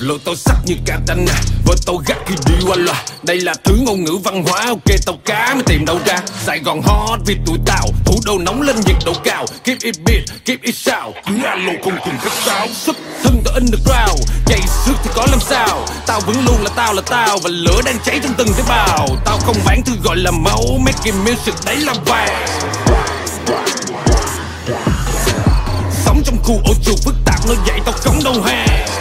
Lộ tao sắc như katana, vợ tao gắt khi đi qua loa. Đây là thứ ngôn ngữ văn hóa, ok tao cá mới tìm đâu ra. Sài Gòn hot vì tụi tao, thủ đô nóng lên nhiệt độ cao. Keep it beat, keep it shout, cứ alo không cùng khách sáo. Xuất thân từ underground, chạy xước thì có làm sao. Tao vẫn luôn là tao, và lửa đang cháy trong từng tế bào. Tao không bán thứ gọi là máu, making music đấy là vàng. Sống trong khu ô chuột phức tạp, nó dạy tao không đâu hàng.